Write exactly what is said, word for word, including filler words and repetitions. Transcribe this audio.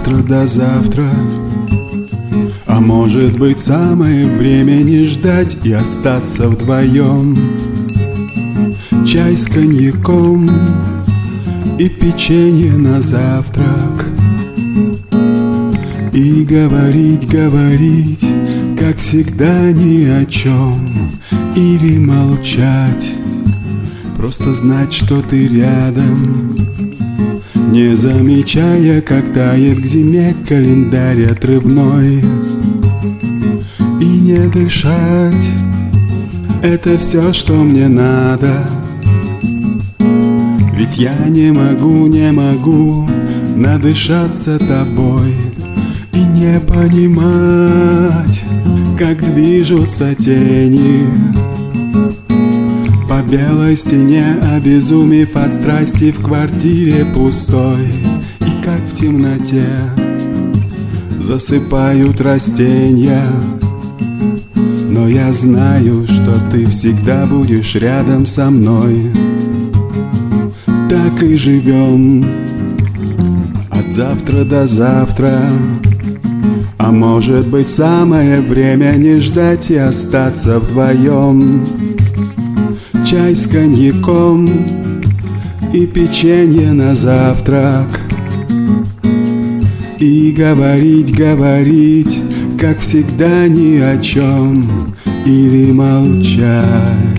завтра, до завтра. А может быть, самое время не ждать и остаться вдвоем. Чай с коньяком и печенье на завтрак. И говорить, говорить, как всегда, ни о чем. Или молчать, просто знать, что ты рядом, не замечая, как тает к зиме календарь отрывной. И не дышать — это все, что мне надо. Ведь я не могу, не могу надышаться тобой и не понимать, как движутся тени по белой стене, обезумев от страсти в квартире пустой. И как в темноте засыпают растения. Но я знаю, что ты всегда будешь рядом со мной. Так и живем от завтра до завтра. А может быть, самое время не ждать и остаться вдвоем. Чай с коньяком и печенье на завтрак. И говорить, говорить, как всегда, ни о чем. Или молчать.